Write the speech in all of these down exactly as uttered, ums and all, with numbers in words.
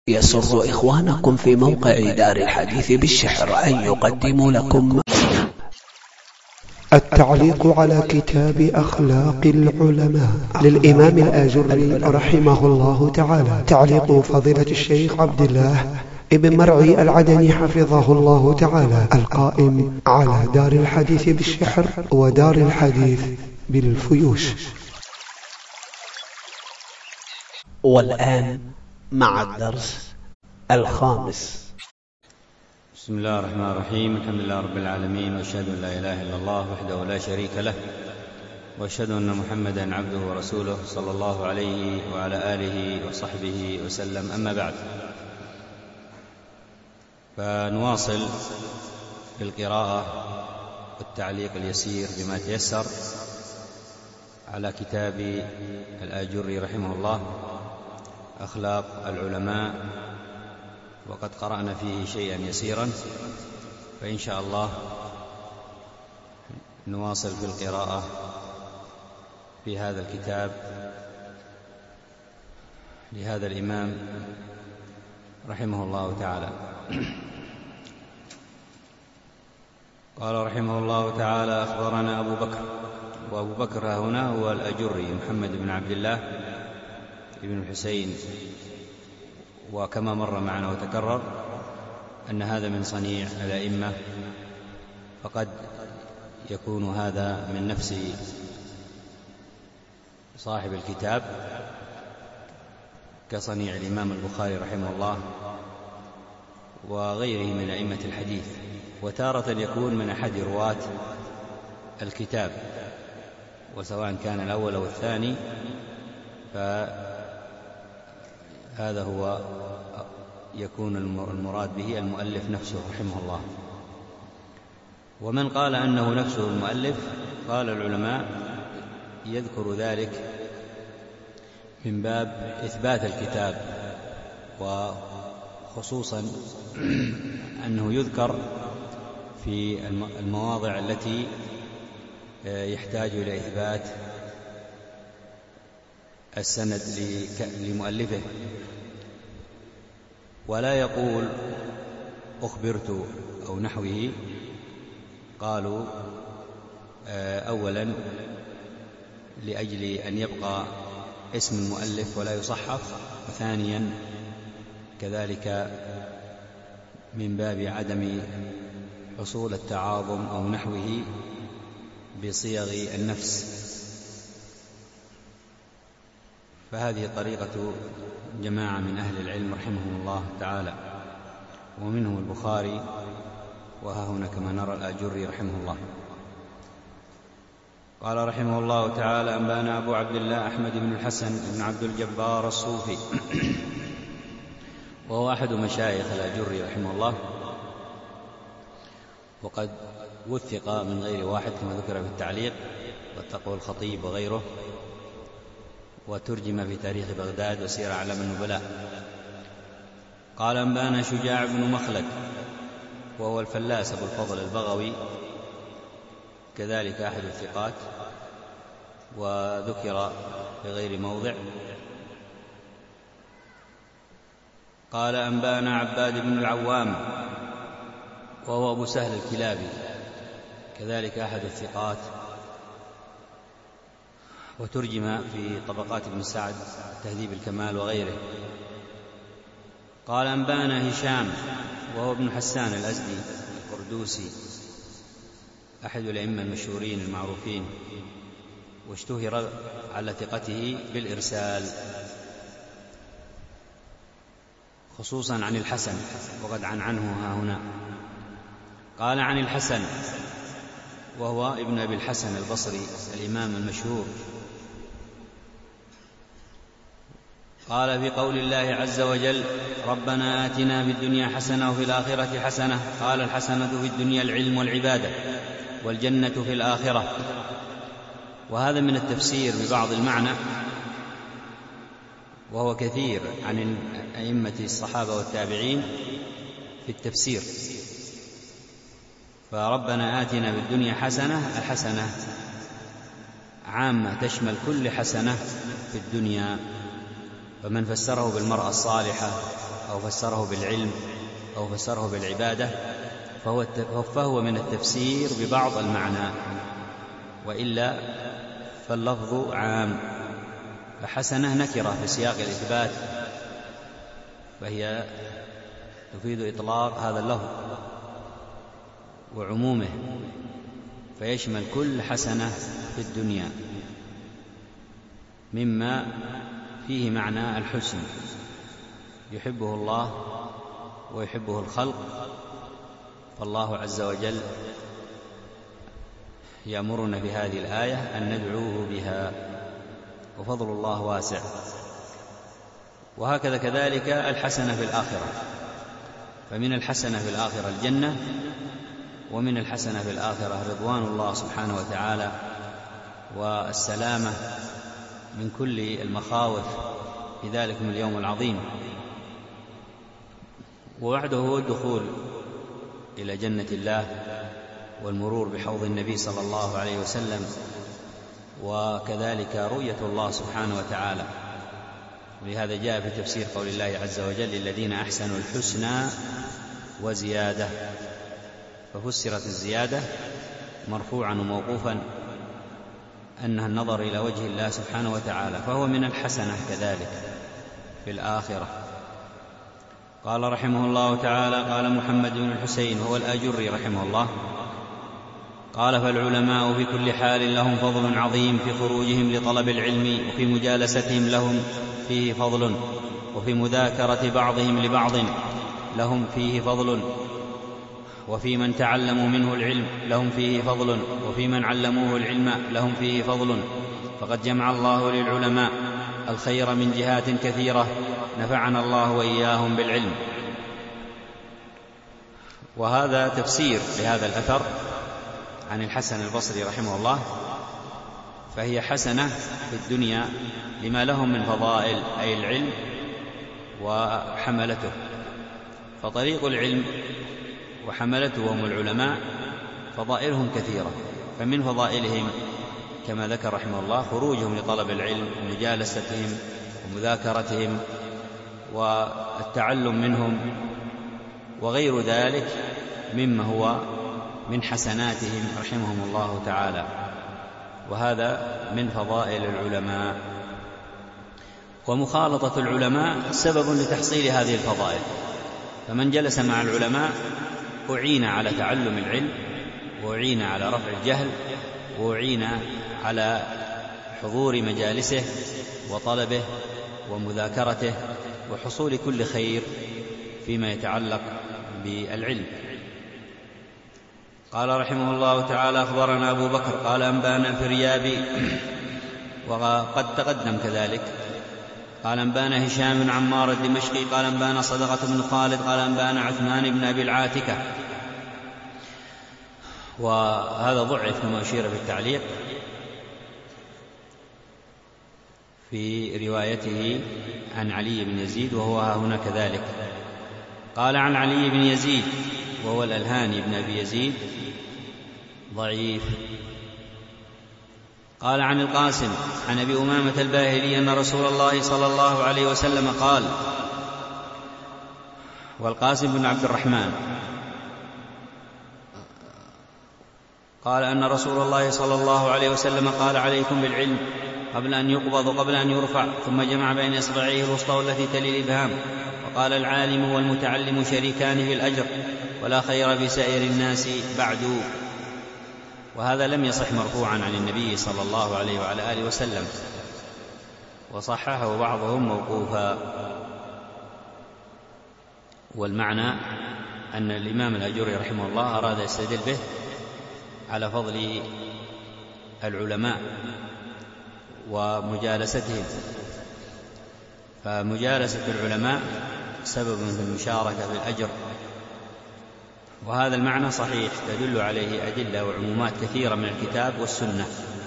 يسر إخوانكم في موقع دار الحديث بالشحر أن يقدموا لكم التعليق على كتاب أخلاق العلماء للإمام الآجري رحمه الله تعالى. تعليق فضيلة الشيخ عبد الله ابن مرعي العدني حفظه الله تعالى، القائم على دار الحديث بالشحر ودار الحديث بالفيوش. والآن مع الدرس الخامس. بسم الله الرحمن الرحيم. الحمد لله رب العالمين، وأشهد أن لا إله إلا الله وحده لا شريك له، وأشهد أن محمدا عبده ورسوله صلى الله عليه وعلى آله وصحبه وسلم. أما بعد، فنواصل في القراءة والتعليق اليسير بما تيسر على كتاب الآجري رحمه الله أخلاق العلماء، وقد قرأنا فيه شيئا يسيرا، فإن شاء الله نواصل في القراءة في هذا الكتاب لهذا الإمام رحمه الله تعالى. قال رحمه الله تعالى: أخبرنا أبو بكر. وأبو بكر هنا هو الأجري محمد بن عبد الله بن الحسين، وكما مر معنا وتكرر أن هذا من صنيع الأئمة، فقد يكون هذا من نفس صاحب الكتاب كصنيع الإمام البخاري رحمه الله وغيره من أئمة الحديث، وتارة يكون من أحد رواة الكتاب، وسواء كان الأول أو الثاني فهذا هو يكون المراد به المؤلف نفسه رحمه الله. ومن قال أنه نفسه المؤلف، قال العلماء يذكر ذلك من باب إثبات الكتاب، وخصوصا أنه يذكر في المواضع التي يحتاج إلى إثبات السند لمؤلفه، ولا يقول أخبرت أو نحوه. قالوا أولا لأجل أن يبقى اسم المؤلف ولا يصحف، وثانيا كذلك من باب عدم حصول التعاظم أو نحوه بصيغ النفس. فهذه طريقة جماعة من أهل العلم رحمهم الله تعالى، ومنهم البخاري، وها هنا كما نرى الآجري رحمه الله. قال رحمه الله تعالى: أنبانا أبو عبد الله أحمد بن الحسن بن عبد الجبار الصوفي، وهو أحد مشايخ الآجري رحمه الله، وقد وثق من غير واحد كما ذكر في التعليق واتقوا الخطيب وغيره، وترجم في تاريخ بغداد وسير أعلام النبلاء. قال: أنبانا شجاع بن مخلد، وهو الفلاس أبو الفضل البغوي، كذلك أحد الثقات، وذكر في غير موضع. قال: أنبانا عباد بن العوام، وهو أبو سهل الكلابي، كذلك أحد الثقات، وترجم في طبقات ابن سعد تهذيب الكمال وغيره. قال: أنبانا هشام، وهو ابن حسان الأزدي القردوسي، أحد الأئمة المشهورين المعروفين، واشتهر على ثقته بالإرسال، خصوصا عن الحسن، وقد عن عنه ها هنا. قال: عن الحسن، وهو ابن أبي الحسن البصري الإمام المشهور. قال: في قول الله عز وجل: ربنا آتنا في الدنيا حسنة وفي الآخرة حسنة. قال: الحسنة في الدنيا العلم والعبادة، والجنة في الآخرة. وهذا من التفسير ببعض المعنى، وهو كثير عن أئمة الصحابة والتابعين في التفسير. فربنا آتنا في الدنيا حسنة، الحسنة عامة تشمل كل حسنة في الدنيا، فمن فسره بالمرأة الصالحة أو فسره بالعلم أو فسره بالعبادة فهو, فهو من التفسير ببعض المعنى، وإلا فاللفظ عام. فحسنة نكرة في سياق الإثبات، فهي تفيد إطلاق هذا اللفظ وعمومه، فيشمل كل حسنة في الدنيا مما فيه معنى الحسن يحبه الله ويحبه الخلق. فالله عز وجل يأمرنا بهذه الآية أن ندعوه بها، وفضل الله واسع. وهكذا كذلك الحسنة في الآخرة، فمن الحسنة في الآخرة الجنة، ومن الحسنة في الآخرة رضوان الله سبحانه وتعالى والسلامة من كل المخاوف في ذلكم اليوم العظيم. ووعده هو الدخول إلى جنة الله والمرور بحوض النبي صلى الله عليه وسلم، وكذلك رؤية الله سبحانه وتعالى. ولهذا جاء في تفسير قول الله عز وجل للذين أحسنوا الحسنى وزيادة، ففسرت الزيادة مرفوعا وموقوفا أنها النظر إلى وجه الله سبحانه وتعالى، فهو من الحسنة كذلك في الآخرة. قال رحمه الله تعالى: قال محمد بن الحسين هو الآجري رحمه الله قال: فالعلماء في كل حال لهم فضل عظيم في خروجهم لطلب العلم، وفي مجالستهم لهم فيه فضل، وفي مذاكرة بعضهم لبعض لهم فيه فضل، وفي من تعلموا منه العلم لهم فيه فضل، وفي من علموه العلم لهم فيه فضل. فقد جمع الله للعلماء الخير من جهات كثيرة، نفعنا الله وإياهم بالعلم. وهذا تفسير لهذا الأثر عن الحسن البصري رحمه الله. فهي حسنة في الدنيا لما لهم من فضائل، أي العلم وحملته. فطريق العلم وحملته هم العلماء فضائلهم كثيرة، فمن فضائلهم كما ذكر رحمه الله خروجهم لطلب العلم ومجالستهم ومذاكرتهم والتعلم منهم وغير ذلك مما هو من حسناتهم رحمهم الله تعالى. وهذا من فضائل العلماء. ومخالطة العلماء سبب لتحصيل هذه الفضائل، فمن جلس مع العلماء أعين على تعلم العلم، وأعين على رفع الجهل، وأعين على حضور مجالسه وطلبه ومذاكرته وحصول كل خير فيما يتعلق بالعلم. قال رحمه الله تعالى: أخبرنا أبو بكر قال أنبانا الفريابي، وقد تقدم كذلك. قال أنبانا هشام بن عمار الدمشقي قال أنبانا صدقة بن خالد قال أنبانا عثمان بن أبي العاتكة. وهذا ضعف كما أشير في التعليق في روايته عن علي بن يزيد، وهو هنا كذلك. قال عن علي بن يزيد وهو الألهاني بن أبي يزيد ضعيف. قال عن القاسم عن أبي أمامة الباهلي أن رسول الله صلى الله عليه وسلم قال، والقاسم بن عبد الرحمن قال أن رسول الله صلى الله عليه وسلم قال: عليكم بالعلم قبل أن يقبض وقبل أن يرفع، ثم جمع بين إصبعيه الوسطى والتي تلي الإبهام، وقال: العالم والمتعلم شريكان في الأجر، ولا خير في سائر الناس بعد. وهذا لم يصح مرفوعا عن النبي صلى الله عليه وعلى آله وسلم، وصححه بعضهم موقوفا. والمعنى أن الإمام الأجري رحمه الله أراد يستدل به على فضل العلماء ومجالستهم، فمجالسة العلماء سبب في المشاركة في الأجر. وهذا المعنى صحيح، تدل عليه أدلة وعمومات كثيرة من الكتاب والسنة،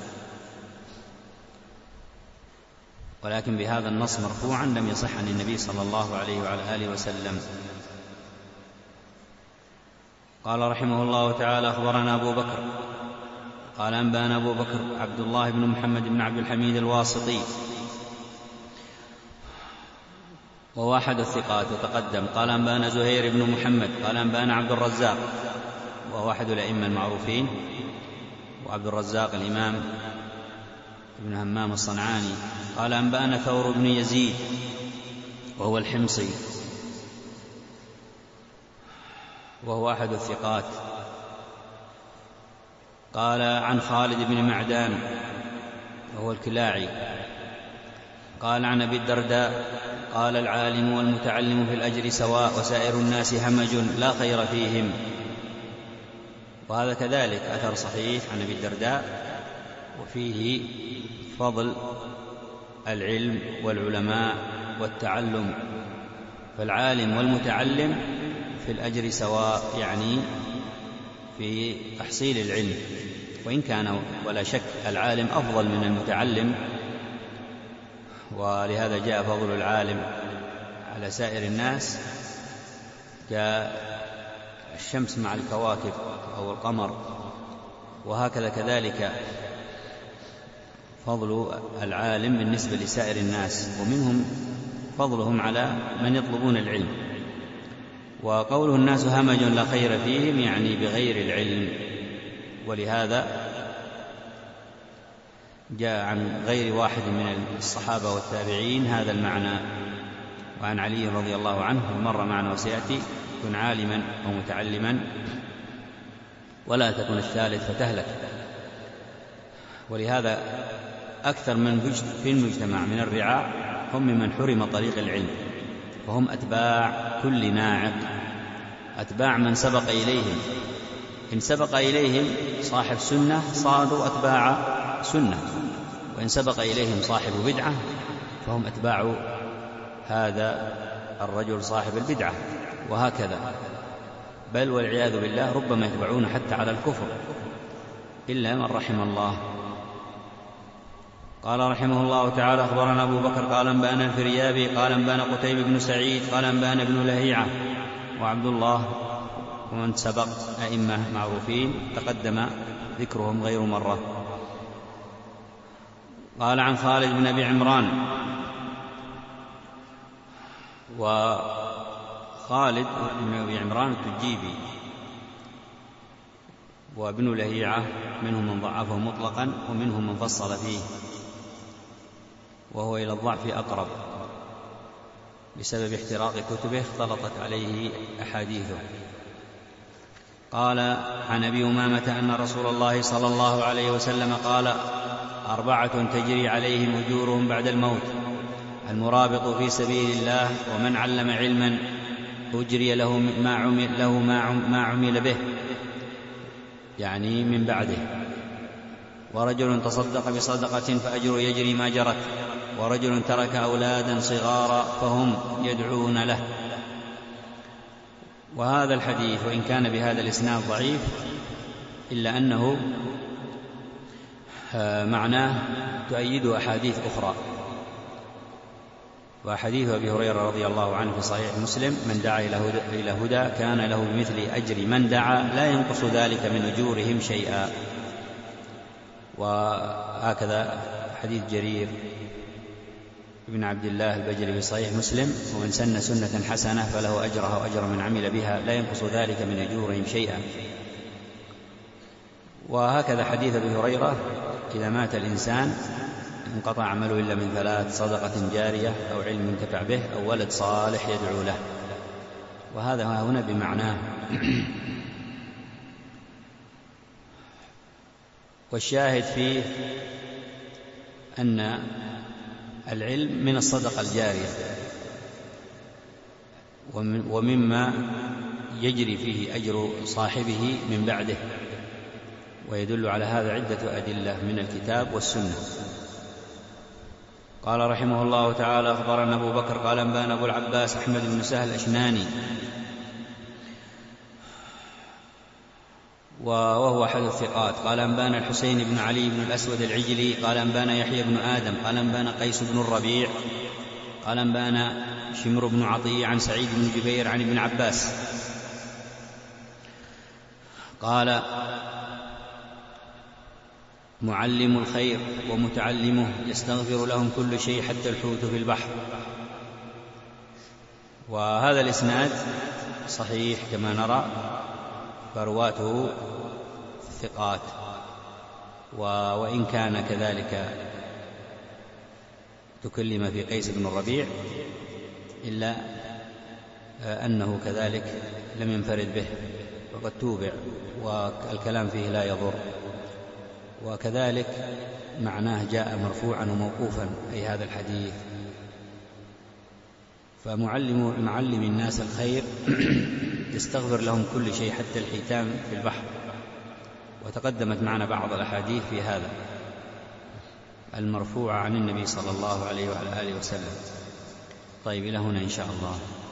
ولكن بهذا النص مرفوعا لم يصح عن النبي صلى الله عليه وعلى آله وسلم. قال رحمه الله تعالى: أخبرنا أبو بكر قال أنبانا أبو بكر عبد الله بن محمد بن عبد الحميد الواسطي، وهو أحد الثقات وتقدم. قال أنبأنا زهير بن محمد قال أنبأنا عبد الرزاق وهو أحد الأئمة المعروفين، وعبد الرزاق الإمام ابن همام الصنعاني. قال أنبأنا ثور بن يزيد وهو الحمصي وهو أحد الثقات. قال عن خالد بن معدان وهو الكلاعي. قال عن أبي الدرداء قال العالم والمتعلم في الأجر سواء وسائر الناس همج لا خير فيهم. وهذا كذلك أثر صحيح عن أبي الدرداء، وفيه فضل العلم والعلماء والتعلم. فالعالم والمتعلم في الأجر سواء، يعني في تحصيل العلم، وإن كان ولا شك العالم أفضل من المتعلم، ولهذا جاء فضل العالم على سائر الناس كالشمس مع الكواكب أو القمر. وهكذا كذلك فضل العالم بالنسبة لسائر الناس، ومنهم فضلهم على من يطلبون العلم. وقوله الناس همج لا خير فيهم يعني بغير العلم، ولهذا جاء عن غير واحد من الصحابة والتابعين هذا المعنى. وعن علي رضي الله عنه مر معنا وسيأتي: كن عالما أو متعلما ولا تكن الثالث فتهلك. ولهذا أكثر من في المجتمع من الرعاع هم ممن حرم طريق العلم، وهم أتباع كل ناعق، أتباع من سبق إليهم. إن سبق إليهم صاحب سنة صاروا أتباع سنة، وإن سبق إليهم صاحب بدعة فهم أتباع هذا الرجل صاحب البدعة، وهكذا. بل والعياذ بالله ربما يتبعون حتى على الكفر إلا من رحم الله. قال رحمه الله تعالى: أخبرنا أبو بكر قال أنبأنا الفريابي قال أنبأنا قتيبة بن سعيد قال أنبأنا ابن لهيعة وعبد الله ومن سبق أئمة معروفين تقدم ذكرهم غير مرة. قال عن خالد بن أبي عمران، وخالد بن أبي عمران التجيبي، وابن لهيعة منهم من ضعفه مطلقا ومنهم من فصل فيه، وهو إلى الضعف أقرب بسبب احتراق كتبه اختلطت عليه أحاديثه. قال عن أبي أمامة أن رسول الله صلى الله عليه وسلم قال: أربعة تجري عليهم أجورهم بعد الموت: المرابط في سبيل الله، ومن علم علما أجري له ما عمل, له ما عمل به يعني من بعده، ورجل تصدق بصدقة فأجر يجري ما جرت، ورجل ترك أولادا صغارا فهم يدعون له. وهذا الحديث وإن كان بهذا الإسناد ضعيف إلا أنه معناه تؤيد أحاديث أخرى. وحديث أبي هريرة رضي الله عنه في صحيح مسلم: من دعا إلى هدى كان له بمثل أجر من دعا لا ينقص ذلك من أجورهم شيئا. وهكذا حديث جرير ابن عبد الله البجلي في صحيح مسلم: ومن سن سنة حسنة فله أجرها وأجر من عمل بها لا ينقص ذلك من أجورهم شيئا. وهكذا حديث أبي هريرة: إذا مات الإنسان انقطع عمله إلا من ثلاث: صدقة جارية أو علم ينتفع به أو ولد صالح يدعو له. وهذا هنا بمعناه. والشاهد فيه أن العلم من الصدقة الجارية، ومما يجري فيه أجر صاحبه من بعده، ويدل على هذا عدة أدلة من الكتاب والسنة. قال رحمه الله تعالى: أخبرنا أبو بكر قال أنبأنا أبو العباس أحمد بن سهل الأشناني، وهو أحد الثقات. قال أنبأنا الحسين بن علي بن الأسود العجلي قال أنبأنا يحيى بن آدم قال أنبأنا قيس بن الربيع قال أنبأنا شمر بن عطية عن سعيد بن جبير عن ابن عباس قال: معلم الخير ومتعلمه يستغفر لهم كل شيء حتى الحوت في البحر. وهذا الإسناد صحيح كما نرى، فرواته ثقات، وإن كان كذلك تكلم في قيس بن الربيع إلا أنه كذلك لم ينفرد به وقد توبع، والكلام فيه لا يضر. وكذلك معناه جاء مرفوعا وموقوفا، أي هذا الحديث. فمعلم معلم الناس الخير يستغفر لهم كل شيء حتى الحيتان في البحر، وتقدمت معنا بعض الأحاديث في هذا المرفوع عن النبي صلى الله عليه وعلى آله وسلم. طيب، إلى هنا إن شاء الله.